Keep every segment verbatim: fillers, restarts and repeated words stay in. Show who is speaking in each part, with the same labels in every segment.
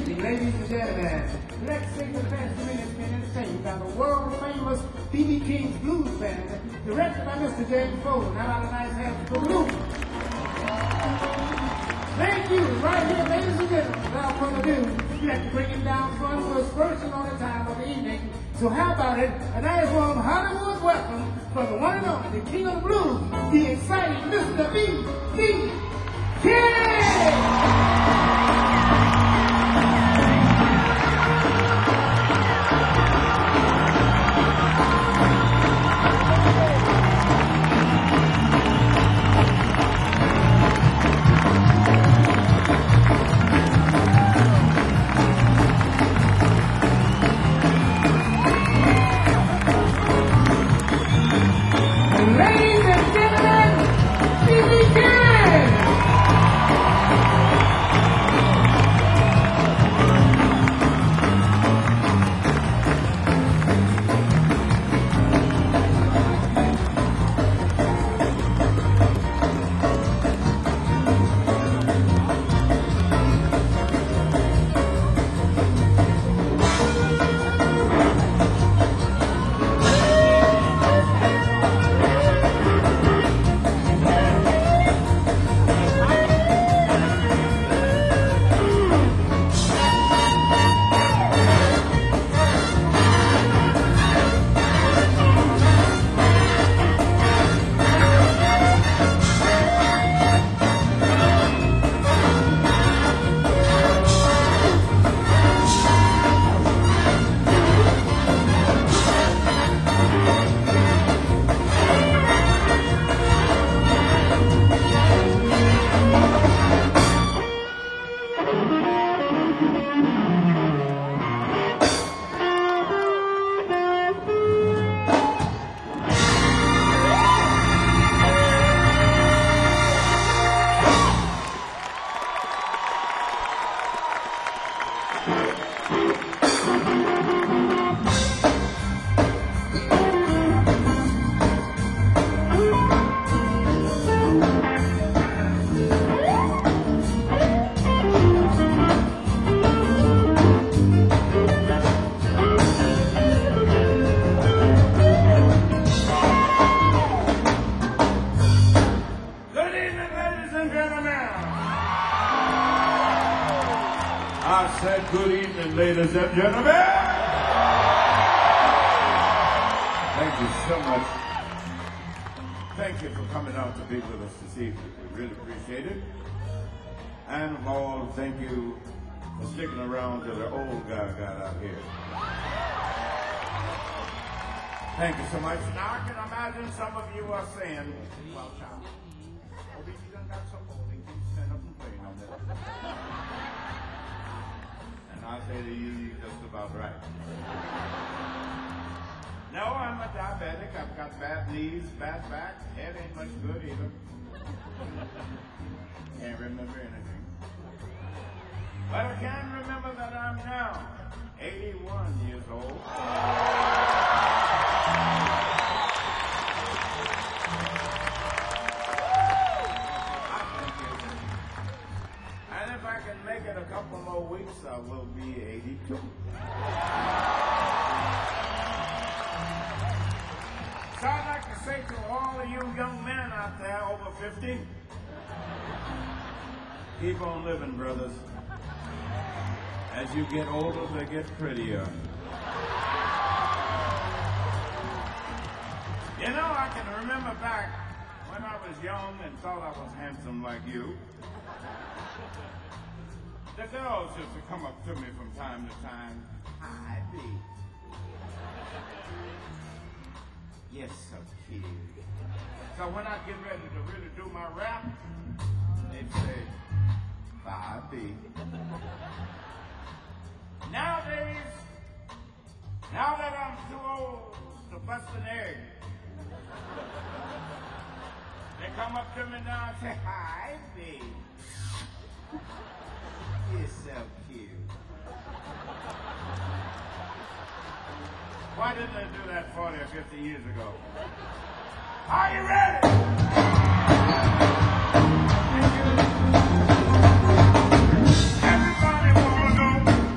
Speaker 1: evening, ladies and gentlemen. Let's sing the best minutes been entertained by the world-famous B B King's Blues Band, directed by Mister James Foley. How about a nice hand for Blue? Thank you. Right here, ladies and gentlemen, without further ado, we have to bring him down front for his first and only time of the evening. So how about it? A nice warm Hollywood welcome for the one and only, the King of the Blues, the exciting Mister B B King! Ladies and gentlemen, B B King!
Speaker 2: I said good evening, ladies and gentlemen. Thank you so much. Thank you for coming out to be with us this evening. We really appreciate it. And of all, thank you for sticking around till the old guy got out here. Thank you so much. Now I can imagine some of you are saying, well, child, oh, B B done got so old, he can stand up and play on that. I say to you, you're just about right. No, I'm a diabetic. I've got bad knees, bad back. Head ain't much good either. Can't remember anything. But I can remember that I'm now eighty-one years old. And if I can make it a couple more weeks, I will be eighty-two. So I'd like to say to all of you young men out there over fifty, keep on living, brothers. As you get older, they get prettier. You know, I can remember back when I was young and thought I was handsome like you. The girls used to come up to me from time to time. Hi, B. Yes, so cute. So when I get ready to really do my rap, they'd say, bye, B. Nowadays, now that I'm too old to bust an egg, they come up to me now and say, hi, B. You're so cute. Why didn't they do that forty or fifty years ago? Are you ready? Everybody wanna know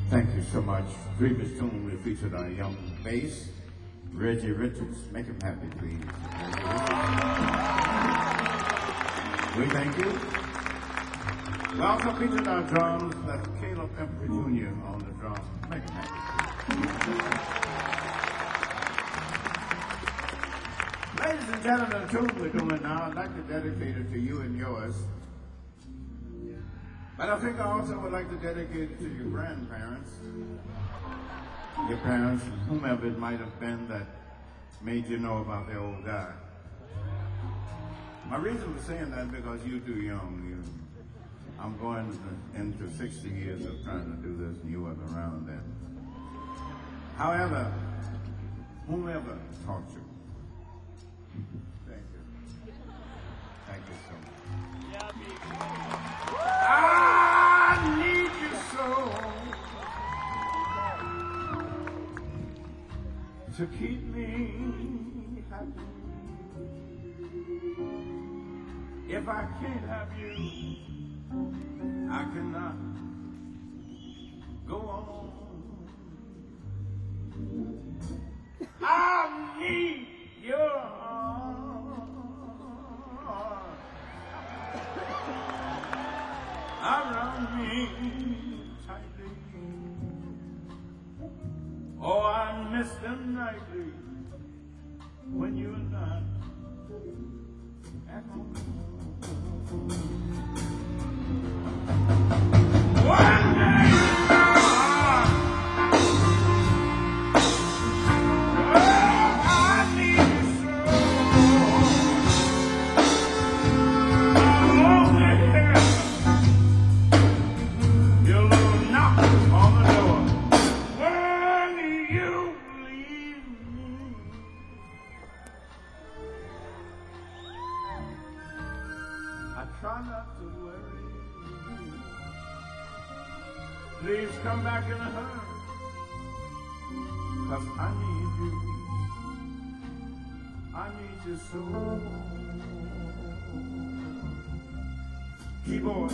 Speaker 2: Thank you so much. Previous tune we featured our young bass, Reggie Richards. Make him happy, please. We thank you. We also featured our drums, that's Caleb Emperor Junior on the drums. Make him happy, please. Ladies and gentlemen, the tune we're doing now, I'd like to dedicate it to you and yours. But I think I also would like to dedicate it to your grandparents, your parents, whomever it might have been that made you know about the old guy. My reason for saying that is because you're too young. You, I'm going into sixty years of trying to do this, and you weren't around then. However, whomever taught you, thank you. Thank you so much. I need you so to keep me happy. If I can't have you, I cannot go on. I need your arms around me tightly. Oh, I miss them nightly when you're not at home. One day, oh, I need you so. I'm only here. Your little knock on the door. When you leave me, I try not to worry. Please come back in a hurry, 'cause I need you. I need you so. Keyboard.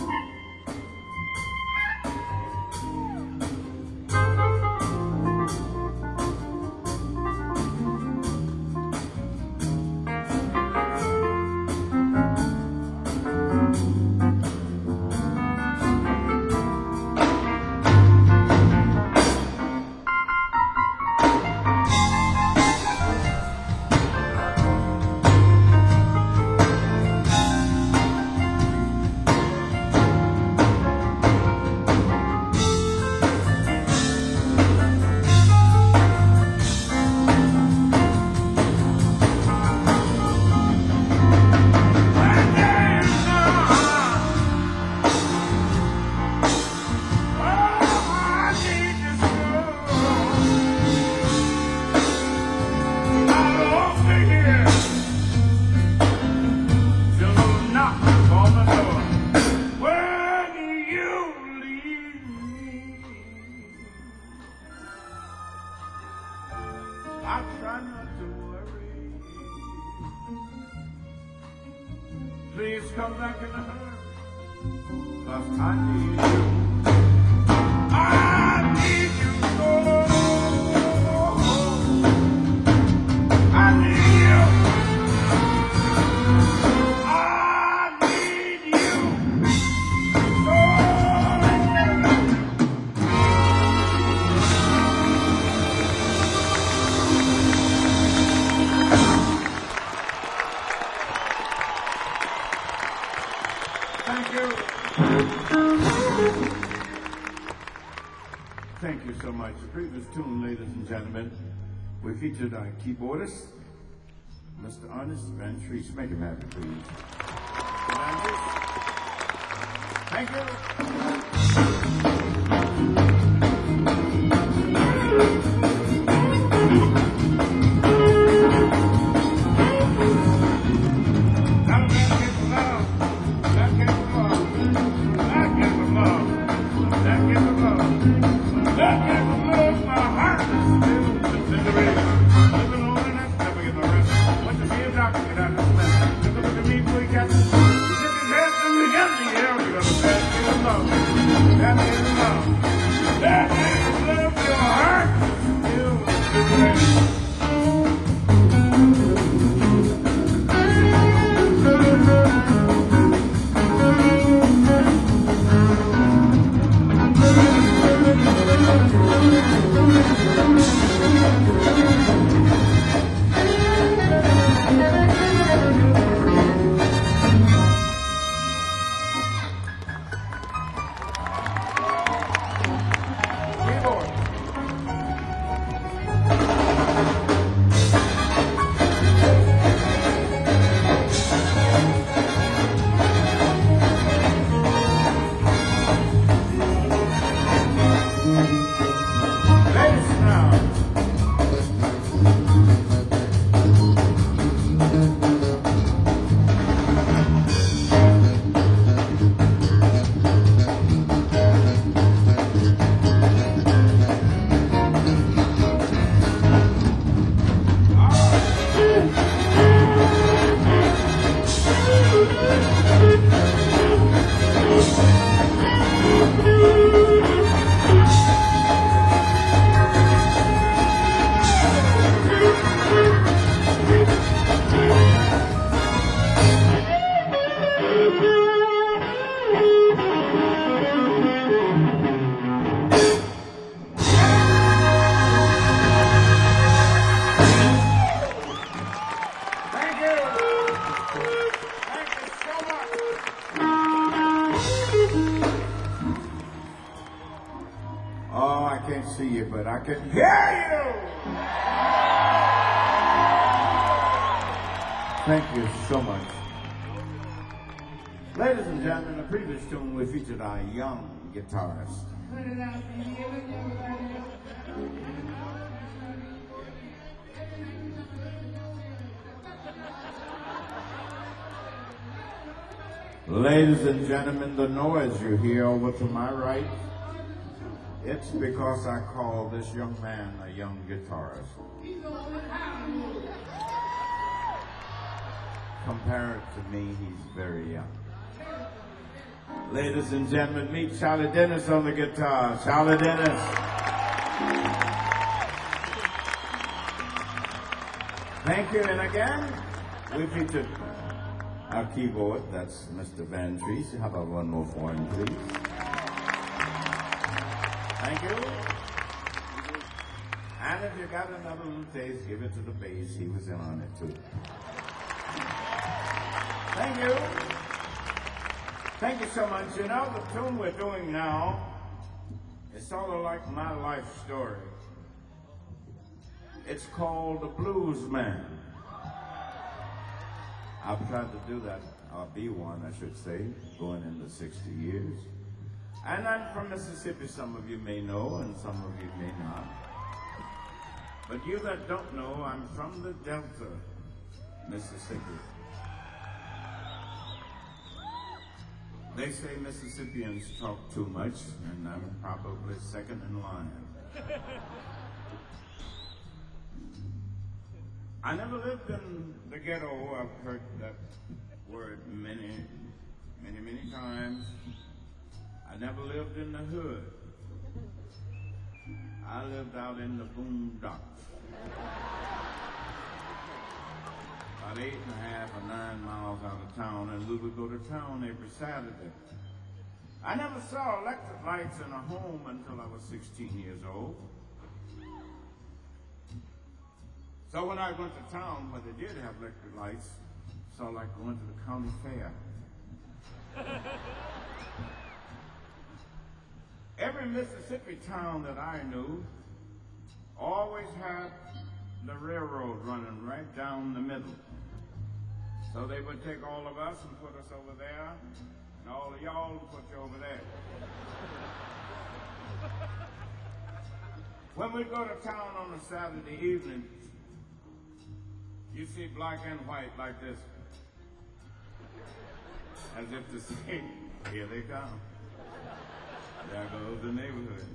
Speaker 2: I try not to worry. Please come back in a hurry, 'cause I need you. I need you so. I need you. I need you so. Thank you. Thank you so much. The previous tune, ladies and gentlemen, we featured our keyboardist, Mister Ernest Van Treese. Make him happy, please. Thank you. That is love. That is love. can't see you, but I can hear you. Thank you so much. Ladies and gentlemen, the previous tune we featured our young guitarist. Ladies and gentlemen, the noise you hear over to my right, it's because I call this young man a young guitarist. Compared to me, he's very young. Ladies and gentlemen, meet Charlie Dennis on the guitar. Charlie Dennis. Thank you. And again, we featured our keyboard. That's Mister Van Treese. How about one more for him, please? Thank you. And if you got another little taste, give it to the bass. He was in on it too. Thank you. Thank you so much. You know, the tune we're doing now is sort of like my life story. It's called The Blues Man. I've tried to do that, or be one, I should say, going into sixty years. And I'm from Mississippi, some of you may know, and some of you may not. But you that don't know, I'm from the Delta, Mississippi. They say Mississippians talk too much, and I'm probably second in line. I never lived in the ghetto. I've heard that word many, many, many times. I never lived in the hood. I lived out in the boondocks. About eight and a half or nine miles out of town, and we would go to town every Saturday. I never saw electric lights in a home until I was sixteen years old. So when I went to town where they did have electric lights, it's all like going to the county fair. Every Mississippi town that I knew always had the railroad running right down the middle. So they would take all of us and put us over there, and all of y'all and put you over there. When we go to town on a Saturday evening, you see black and white like this, as if to say, here they come. There goes the neighborhood.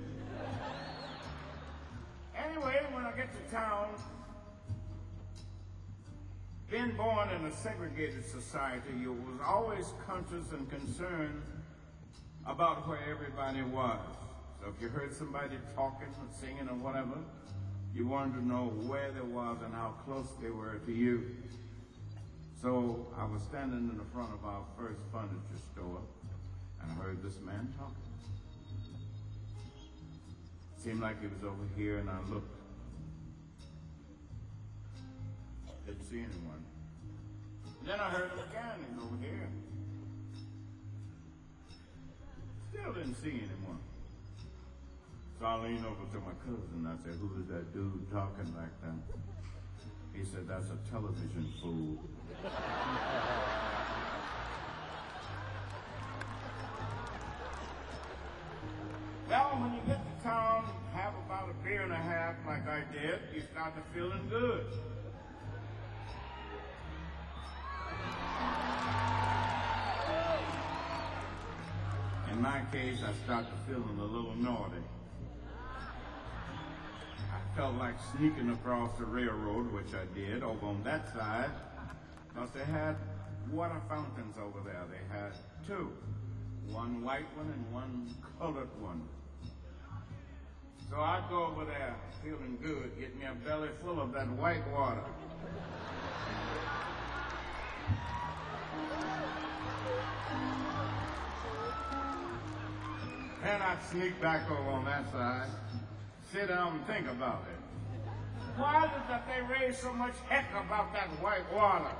Speaker 2: Anyway, when I get to town, being born in a segregated society, you was always conscious and concerned about where everybody was. So if you heard somebody talking or singing or whatever, you wanted to know where they was and how close they were to you. So I was standing in the front of our first furniture store and I heard this man talking. Seemed like he was over here, and I looked. Didn't see anyone. Then I heard him again, he's over here. Still didn't see anyone. So I leaned over to my cousin and I said, who is that dude talking like that? He said, that's a television fool. Well, when you get to town, have about a beer and a half like I did, you start to feeling good. In my case, I started feeling a little naughty. I felt like sneaking across the railroad, which I did, over on that side, because they had water fountains over there. They had two, one white one and one colored one. So I'd go over there feeling good, get me a belly full of that white water. Then I'd sneak back over on that side, sit down and think about it. Why is it that they raise so much heck about that white water?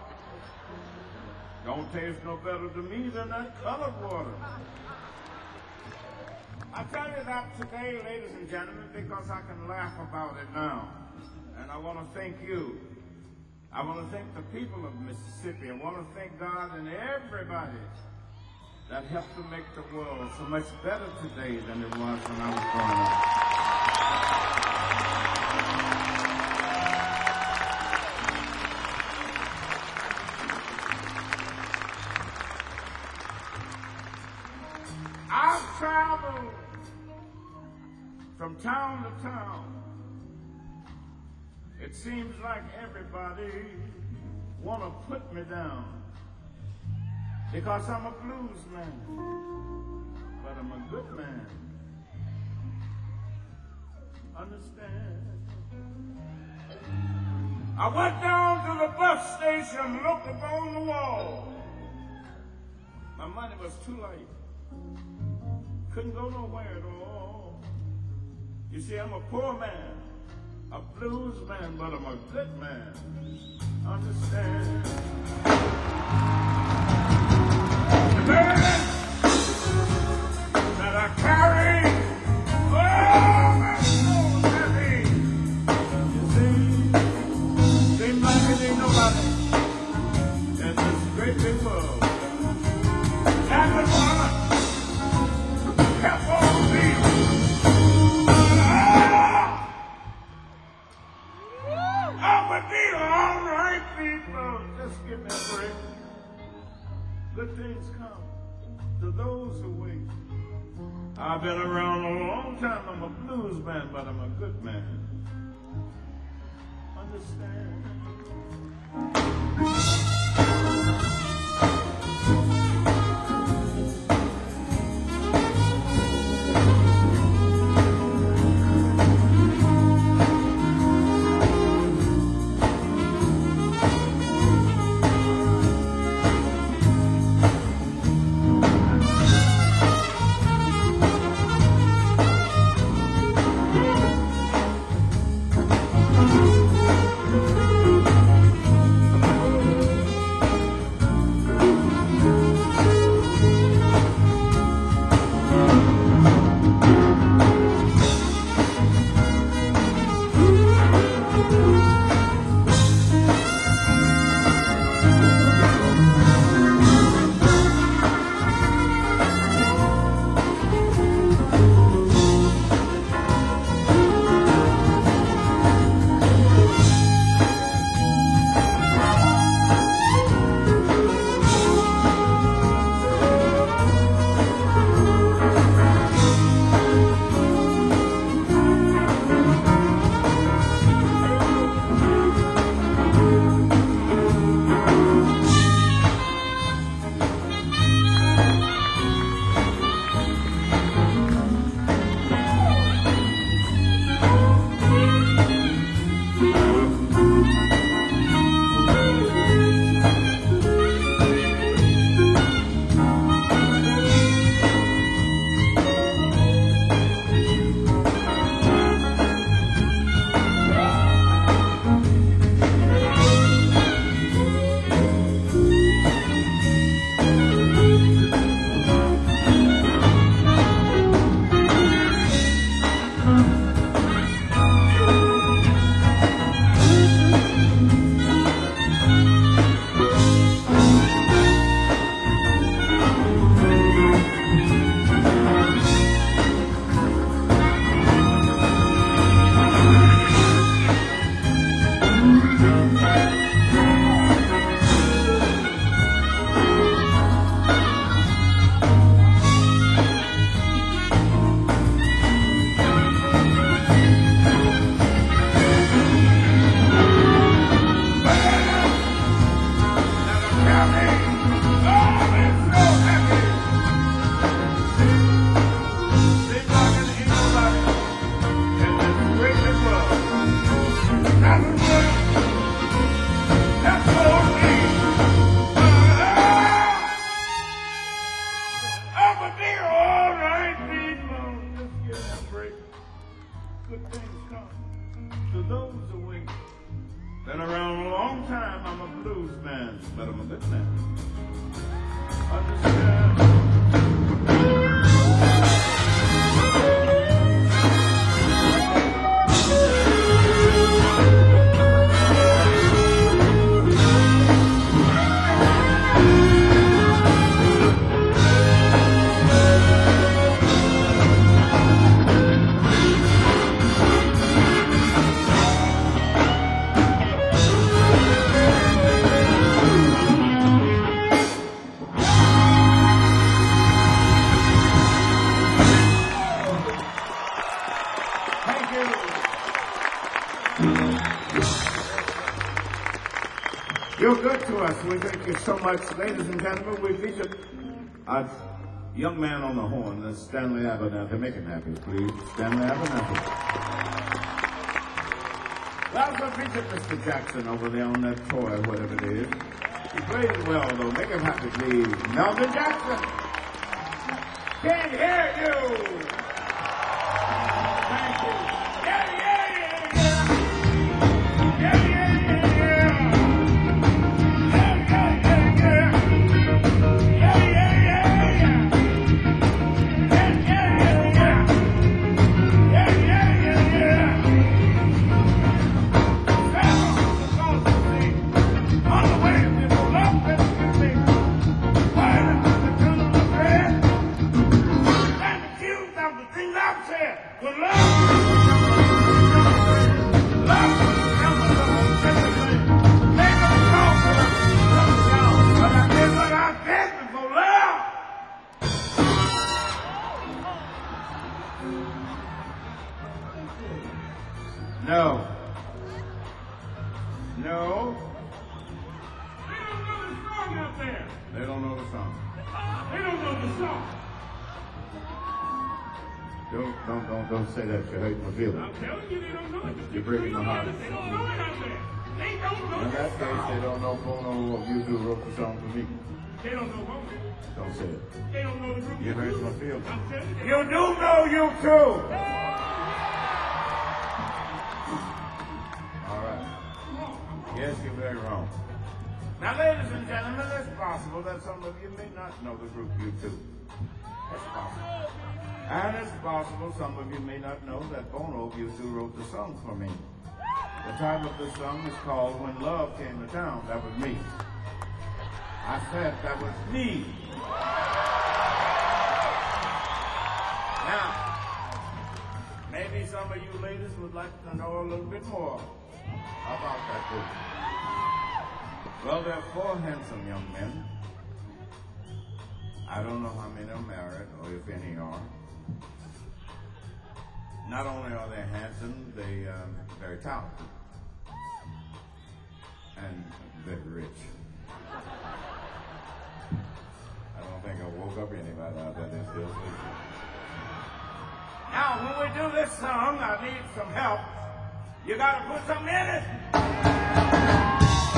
Speaker 2: Don't taste no better to me than that colored water. I tell you that today, ladies and gentlemen, because I can laugh about it now. And I want to thank you. I want to thank the people of Mississippi. I want to thank God and everybody that helped to make the world so much better today than it was when I was growing up. I've traveled from town to town. It seems like everybody want to put me down because I'm a blues man, but I'm a good man. Understand? I went down to the bus station, looked up on the wall. My money was too light. Couldn't go nowhere at all. You see, I'm a poor man, a blues man, but I'm a good man. Understand? The burden that I carry, oh, my soul heavy. You see, seems like it ain't nobody in this great big world that would wanna help all people. I would be all right, people. Just give me a break. Good things come to those who wait. I've been around a long time. I'm a blues man, but I'm a good man. Understand? Good things come to those who wait. Been around a long time. I'm a blues man, but I'm a good man. Understand? You're good to us. We thank you so much. Ladies and gentlemen, we featured a young man on the horn, that's Stanley Abernathy. Make him happy, please. Stanley Abernathy. We also featured Mister Jackson over there on that toy, whatever it is. He plays well, though. Make him happy, please. Melvin Jackson. Can't hear you. Thank you. Yeah, yeah, yeah, yeah. Yeah, yeah, yeah, yeah. Yeah, yeah, yeah, yeah. Yeah, yeah, yeah, yeah. Yeah, yeah, yeah, yeah. Yeah, yeah, yeah, yeah. Grandma, the song to sing. On the way, people love this music. Why not the tune of the bread? And the cues of the things I've said. With love, love, make them talk to them. But I did what I did before love. No. No. They don't know the song out there. They don't know the song. They don't know the song. Don't, don't, don't, don't say that. You're hurting my feelings. I'm telling you, they don't know it. You're breaking my heart. They don't know it out there. They don't know it. In that case, they don't know Bono or you who wrote the song for me. They don't know Bono. Don't say it. They don't know the group. You're hurting my feelings. I'm telling you. You do know you too. All right. Yes, you're very wrong. Now, ladies and gentlemen, it's possible that some of you may not know the group U two. That's possible. And it's possible some of you may not know that Bono of U two wrote the song for me. The title of the song is called When Love Came to Town. That was me. I said that was me. Now, maybe some of you ladies would like to know a little bit more about that group. Well, there are four handsome young men. I don't know how many are married or if any are. Not only are they handsome, they are um, very talented and very rich. I don't think I woke up anybody out there that's still sleeping. Now, when we do this song, I need some help. You gotta put something in it.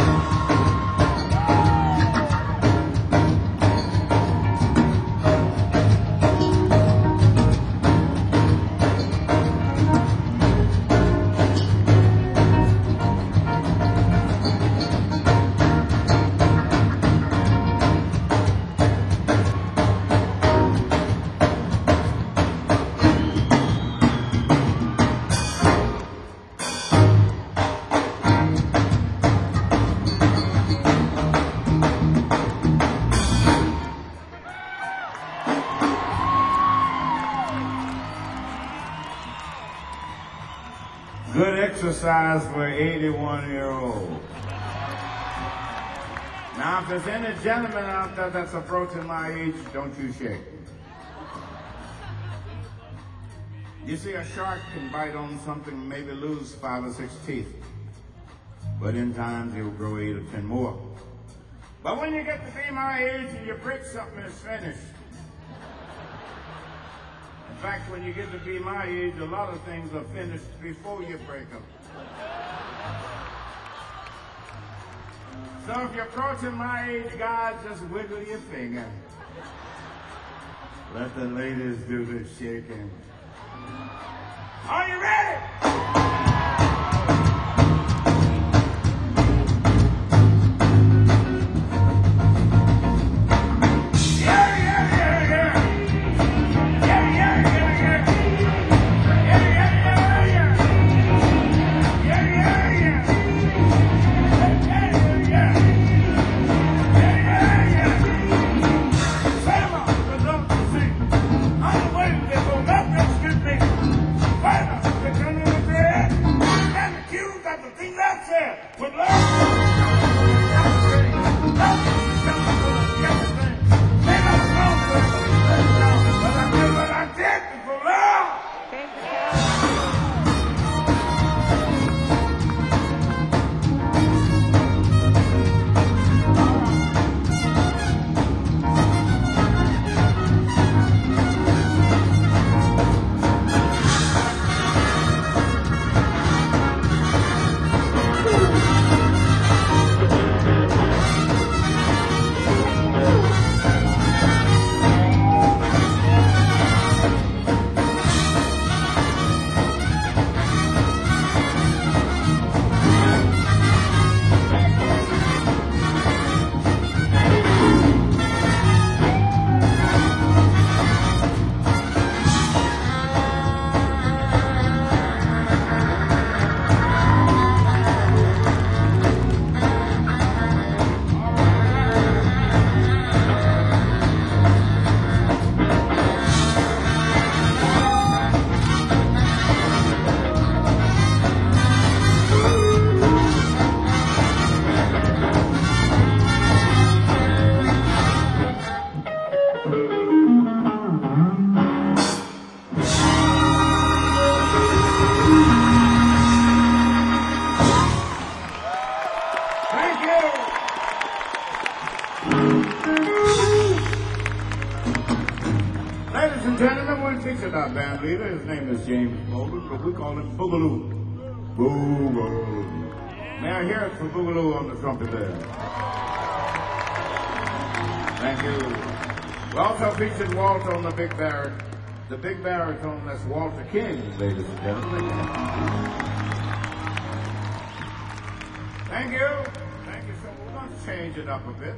Speaker 2: Good exercise for an eighty-one-year-old. Now, if there's any gentleman out there that's approaching my age, don't you shake. You see, a shark can bite on something and maybe lose five or six teeth. But in time, he'll grow eight or ten more. But when you get to be my age and you break something, it's finished. In fact, when you get to be my age, a lot of things are finished before you break them. So if you're approaching my age, guys, just wiggle your finger. Let the ladies do the shaking. Are you ready? Excuse me. Wait a minute. band leader. His name is James Bolden, but we call him Boogaloo. Boogaloo. May I hear it for Boogaloo on the trumpet there? Thank you. We also featured Walter on the big baritone. The big baritone, that's Walter King, ladies and gentlemen. Thank you. Thank you so much. We're going to change it up a bit.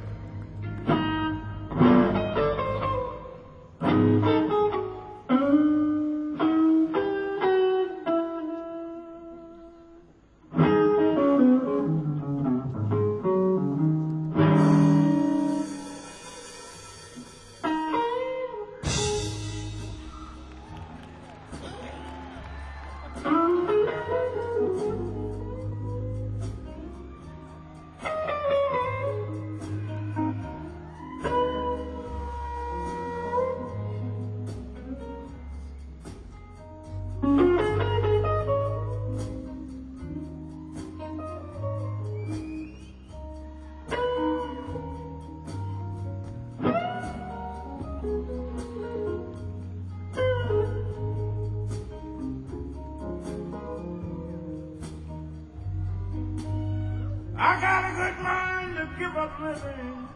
Speaker 2: I got a good mind to give up living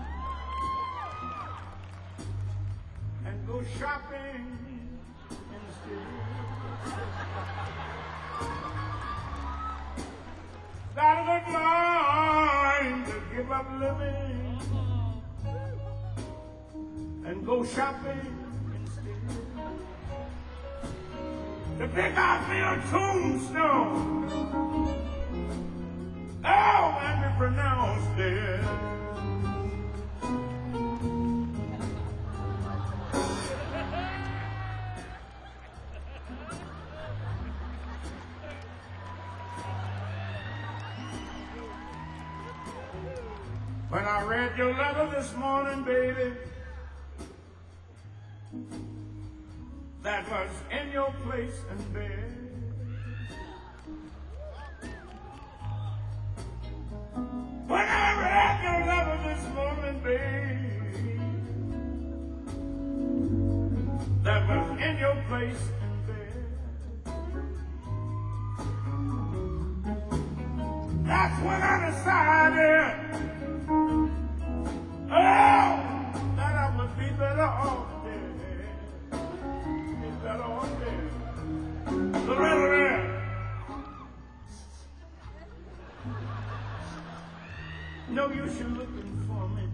Speaker 2: and go shopping instead. Got a good mind to give up living and go shopping instead. To pick out me a tombstone. Oh, and be pronounced dead. When I read your letter this morning, baby, that was in your place in bed. When I read your letter this morning, babe, that was in your place in bed. That's when I decided, oh, that I would be better off dead. Be better off dead. The letter there. No use you looking for me,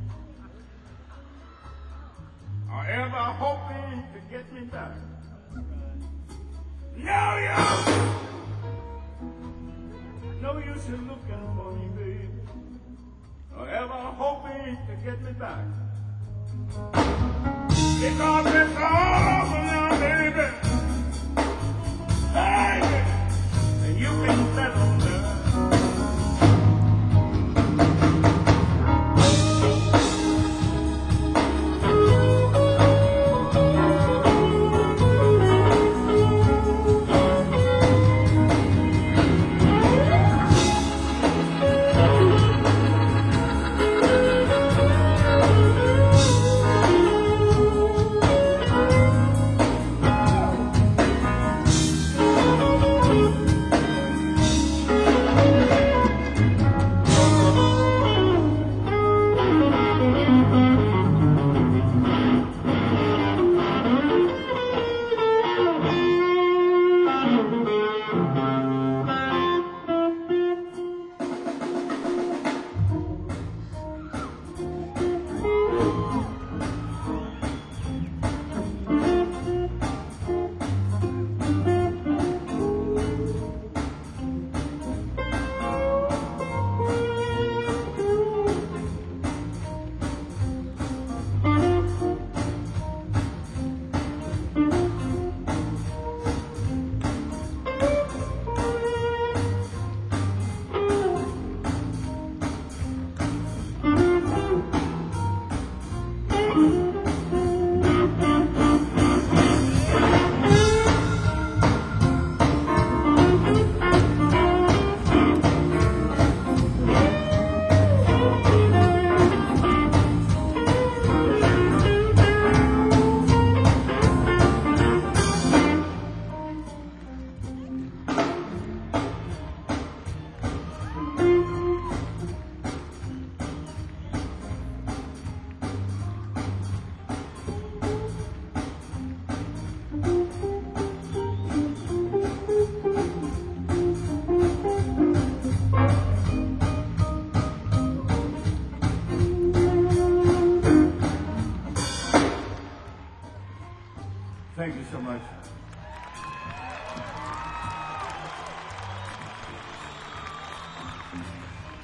Speaker 2: or ever hoping to get me back. No use, no use you looking for me, baby, or ever hoping to get me back. Because it's all over now, baby, baby, and you can bet on that.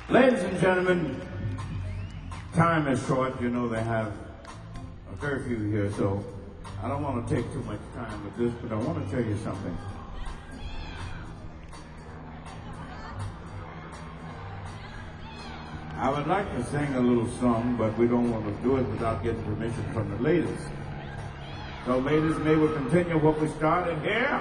Speaker 2: Ladies and gentlemen, time is short. You know they have a curfew here, so I don't want to take too much time with this, but I want to tell you something. I would like to sing a little song, but we don't want to do it without getting permission from the ladies. So ladies, may we continue what we started here?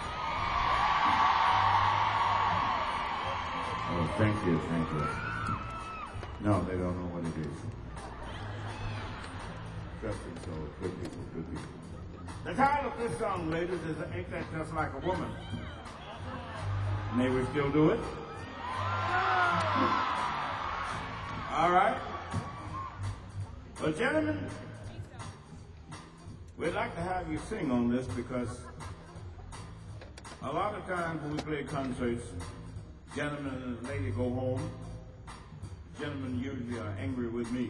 Speaker 2: Oh, thank you, thank you. No, they don't know what it is. Trust me, so good people, good people. The title of this song, ladies, is Ain't That Just Like a Woman? May we still do it? All right. Well, gentlemen, we'd like to have you sing on this because a lot of times when we play concerts, gentlemen and the lady go home. Gentlemen usually are angry with me.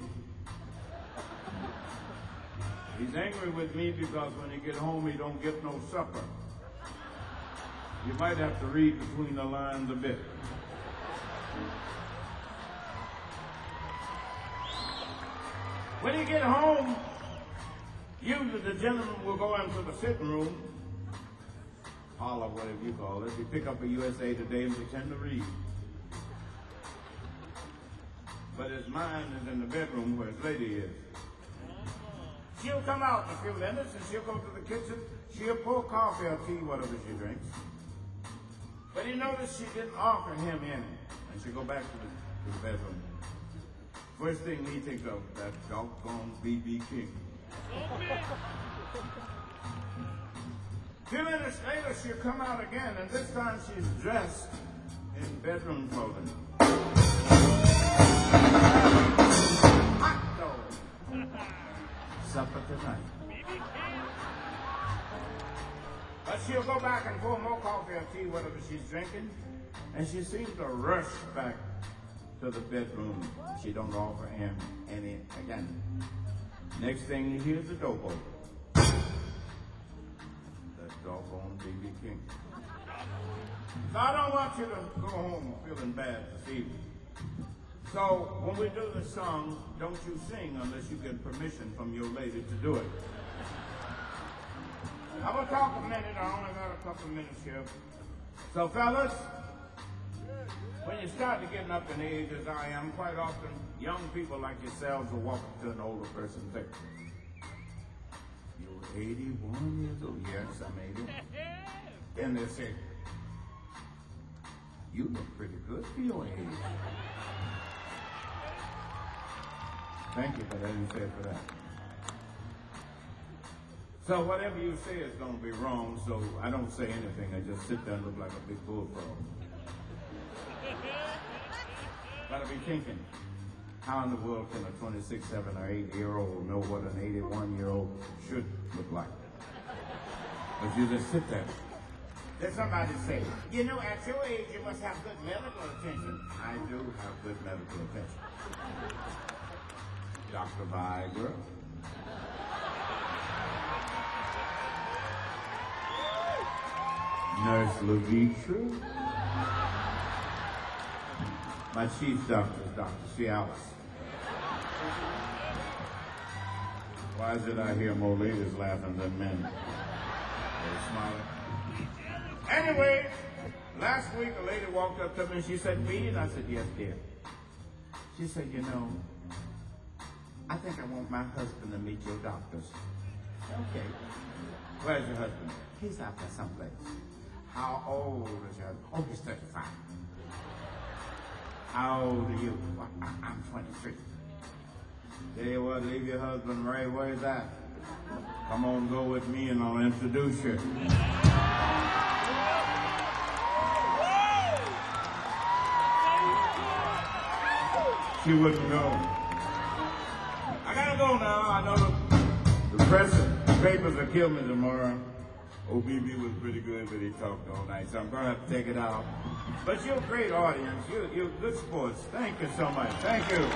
Speaker 2: He's angry with me because when he get home, he don't get no supper. You might have to read between the lines a bit. When you get home, usually the gentleman will go into the sitting room, holler, whatever you call it. You pick up a U S A Today and pretend to read. But his mind is in the bedroom where his lady is. She'll come out in a few minutes and she'll go to the kitchen. She'll pour coffee or tea, whatever she drinks. But he noticed she didn't offer him any. And she'll go back to the, to the bedroom. First thing he thinks of, that doggone B B King. Few minutes later, she'll come out again, and this time she's dressed in bedroom clothing. Hot dog. Supper tonight. But she'll go back and pour more coffee or tea, whatever she's drinking, and she seems to rush back to the bedroom. She don't offer him any again. Next thing he hears the doorbell. That doggone B B King. So I don't want you to go home feeling bad this evening. So when we do the song, don't you sing unless you get permission from your lady to do it. I'm gonna talk a minute. I only got a couple of minutes here. So fellas, when you start to getting up in age as I am, quite often young people like yourselves will walk up to an older person and say, "You're eighty-one years old." Yes, I'm eighty. Then they say, "You look pretty good for your age." Thank you, but I didn't say it for that. So whatever you say is going to be wrong, so I don't say anything. I just sit there and look like a big bullfrog. But I'll be thinking, how in the world can a twenty-six, seven, or eight-year-old know what an eighty-one-year-old should look like? But you just sit there. Then somebody say, "You know, at your age, you must have good medical attention." I do have good medical attention. Doctor Viagra. Nurse Levitra. My chief doctor is Doctor Cialis. Why is it I hear more ladies laughing than men? They're smiling. Anyway, last week a lady walked up to me and she said, "Me?" And I said, "Yes, dear." She said, "You know, I think I want my husband to meet your doctors." Okay. Where's your husband? He's out there someplace. How old is your husband? Oh, he's thirty-five. How old are you? Well, I, I'm twenty-three. Tell you what, leave your husband right where he's at. Come on, go with me and I'll introduce you. She wouldn't go. I gotta go now. I know the, the press, the papers will kill me tomorrow. O B B was pretty good, but he talked all night, so I'm going to have to take it out. But you're a great audience. You're, you're good sports. Thank you so much. Thank you.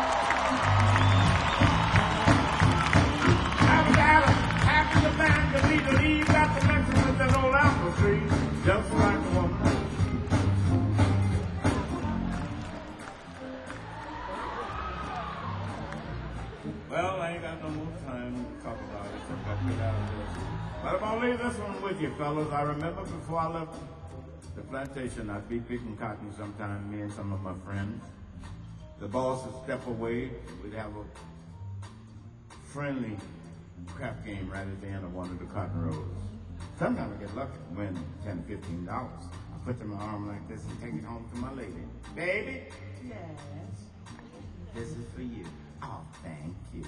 Speaker 2: After Adam, after the man could leave the leaves, got the message with that old apple tree, just like a woman. gonna leave this one with you, fellas. I remember before I left the plantation, I'd be picking cotton sometime, me and some of my friends. The boss would step away. We'd have a friendly crap game right at the end of one of the cotton rows. Sometimes I get lucky and win ten, fifteen dollars. I put them in my arm like this and take it home to my lady. Baby? Yes. This is for you. Oh, thank you.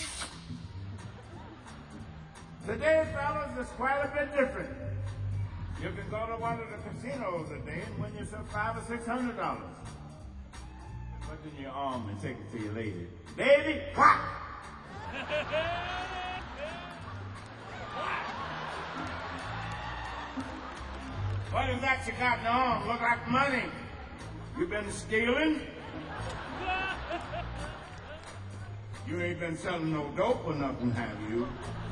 Speaker 2: Today, fellas, is quite a bit different. You can go to one of the casinos today and win yourself five or six hundred dollars. Put it in your arm and take it to your lady. Baby, what? What is that you got in the arm? Look like money. You been stealing? You ain't been selling no dope or nothing, have you?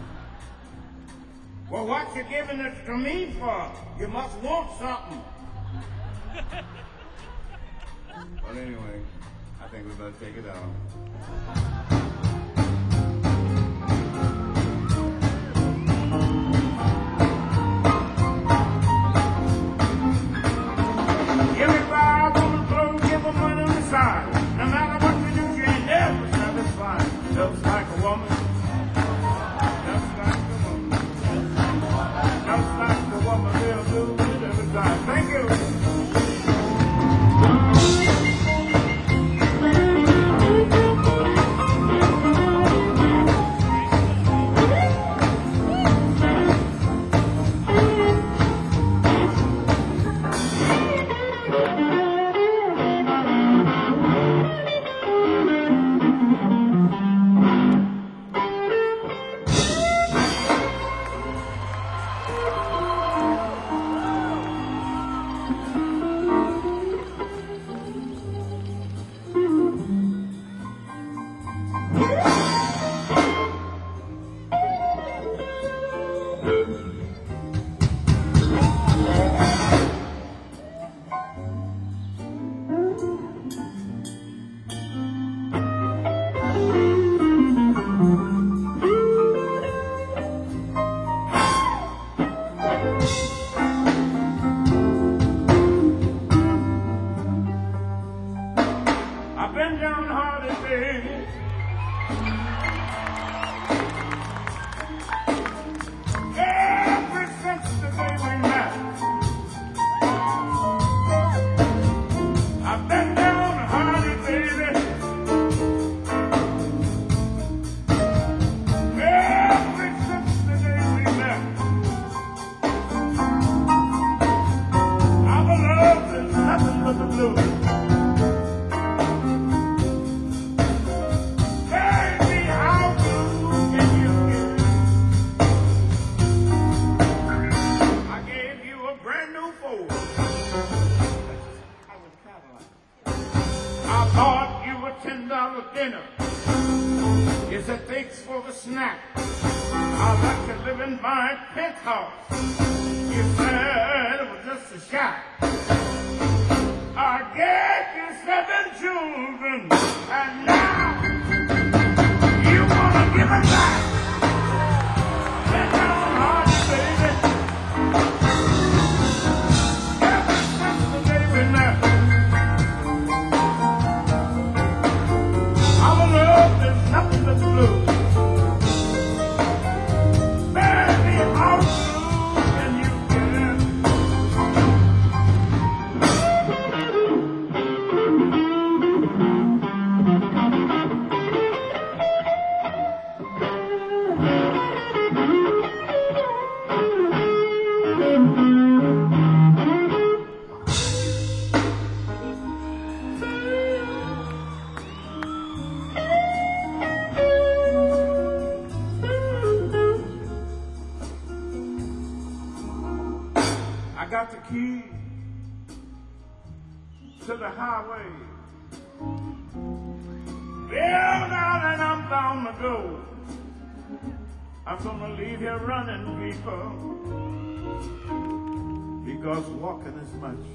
Speaker 2: Well, what you giving it to me for? You must want something. But anyway, I think we better take it out. Give me five on the floor, give her money on the side. No matter what you do, she ain't never satisfied. Just like a woman. Just like a woman. Just like the woman they'll do it every time. Thank you. Because walking is much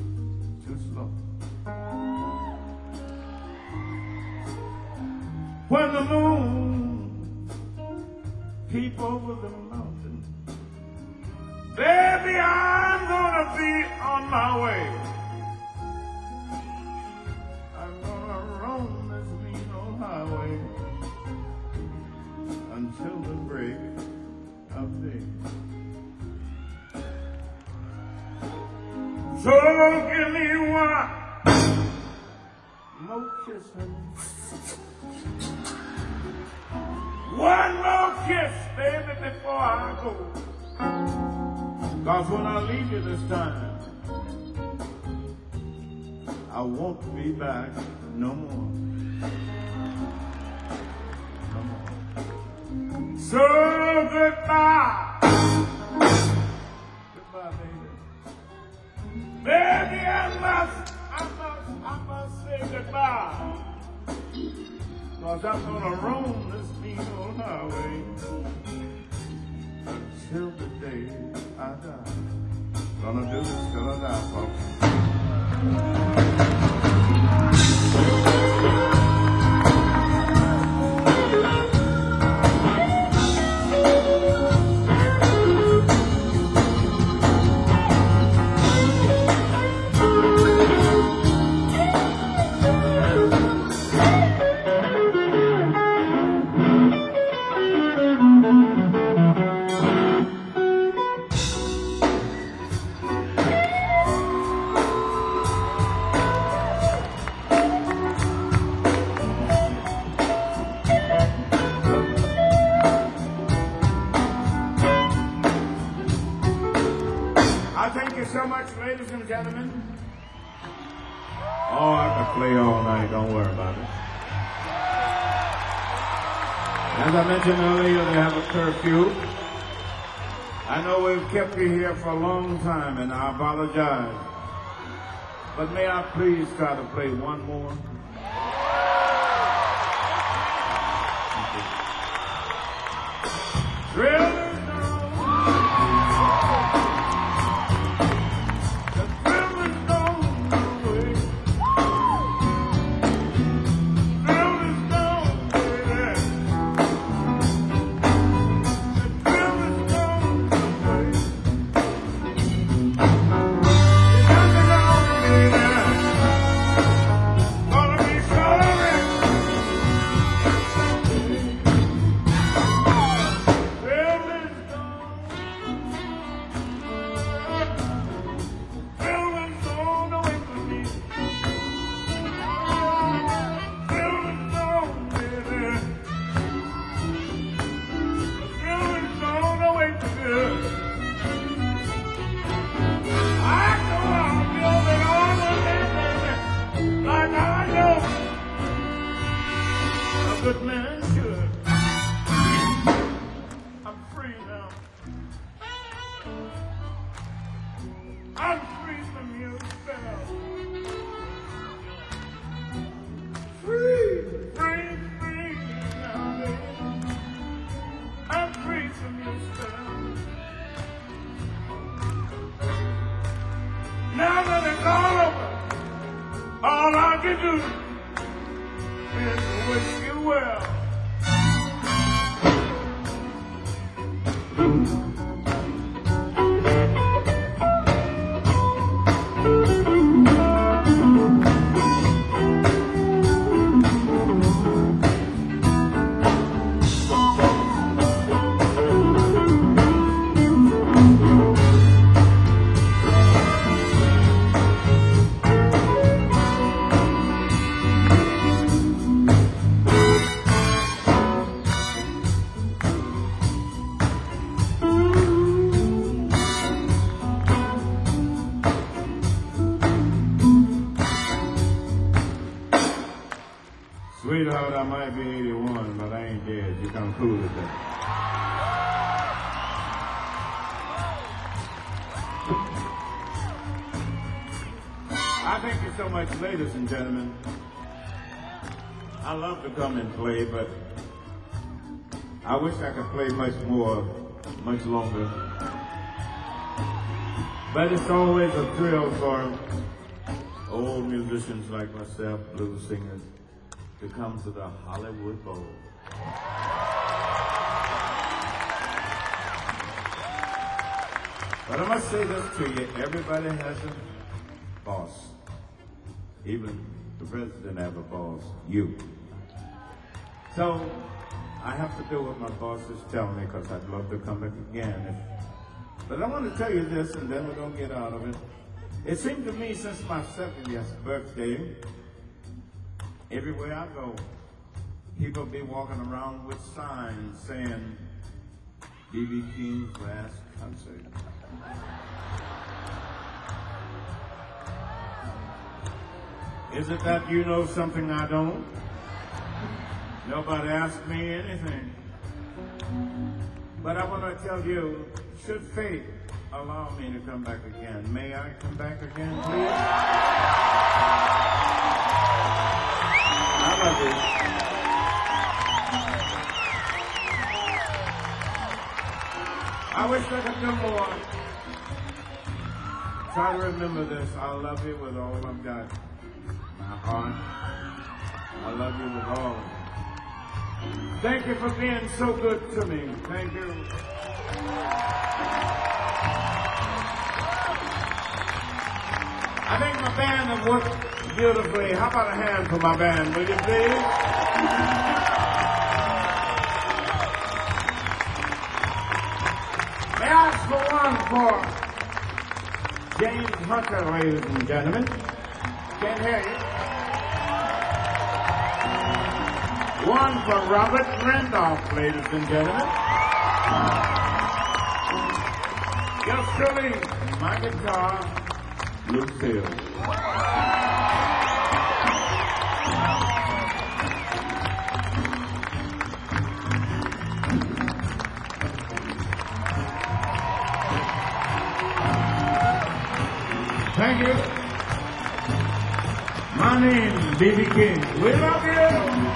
Speaker 2: too slow. When the moon peep over the mountain, Baby, I'm gonna be on my way. I'm gonna roam this mean old highway until the break of day. So give me one more kiss, honey. One more kiss, baby, before I go. Cause when I leave you this time, I won't be back no more. No more. So goodbye. Goodbye, baby. Baby, I must, I must, I must say goodbye. Cause I'm gonna roam this mean old highway until the day I die. Gonna do this till I die, folks. Thank you so much, ladies and gentlemen. Oh, I could play all night. Don't worry about it. As I mentioned earlier, they have a curfew. I know we've kept you here for a long time, and I apologize. But may I please try to play one more? Really? Good man should. I'm free now. I'm free from your spell. Free, free, free now, baby. I'm free from your spell. Now that it's all over, all I can do is wish you well. Sweetheart, I might be eighty-one, but I ain't dead. You come cool with that. I thank you so much, ladies and gentlemen. I love to come and play, but I wish I could play much more, much longer. But it's always a thrill for old musicians like myself, blues singers, to come to the Hollywood Bowl. But I must say this to you, everybody has a boss. Even the president has a boss, you. So I have to do what my bosses tell me because I'd love to come back again. But I want to tell you this, and then we're going to get out of it. It seemed to me since my seventieth birthday, everywhere I go, people be walking around with signs saying, B B King's last concert. Is it that you know something I don't? Nobody asked me anything. But I want to tell you, should fate allow me to come back again, may I come back again, please? I love you. I wish I could do more. Try to remember this. I love you with all I've got. My heart. I love you with all. Thank you for being so good to me. Thank you. I think my band has worked beautifully. How about a hand for my band, will you please? May I ask for one for James Hunter, ladies and gentlemen. Can't hear you. One for Robert Randolph, ladies and gentlemen. Just truly, my guitar, Lucille. Thank you. My name's B B King. We love you.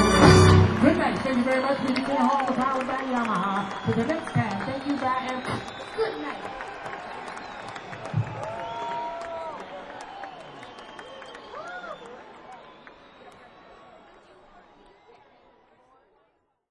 Speaker 1: Hall of Power by Yamaha. To the next time, thank you, bye.